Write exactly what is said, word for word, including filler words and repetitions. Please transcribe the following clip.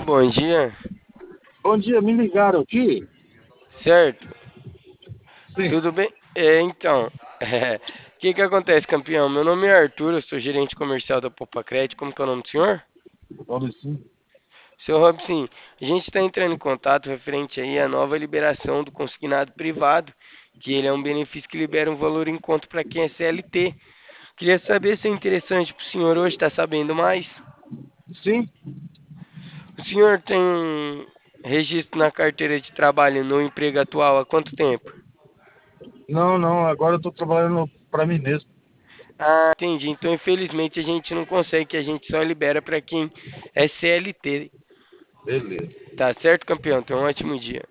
Bom dia, Bom dia, me ligaram aqui? certo? Sim, Tudo bem? É, então, o que que acontece, campeão? Meu nome é Arthur, eu sou gerente comercial da Popacred. Como que é o nome do senhor? olha sim. Seu Robson, a gente está entrando em contato referente aí à nova liberação do consignado privado, que ele é um benefício que libera um valor em conta para quem é C L T. Queria saber se é interessante para o senhor hoje estar sabendo mais. Sim? O senhor tem registro na carteira de trabalho no emprego atual há quanto tempo? Não, não, agora eu tô trabalhando para mim mesmo. Ah, entendi. Então, infelizmente, a gente não consegue, que a gente só libera para quem é C L T. Beleza. Tá certo, campeão? Tenha um ótimo dia.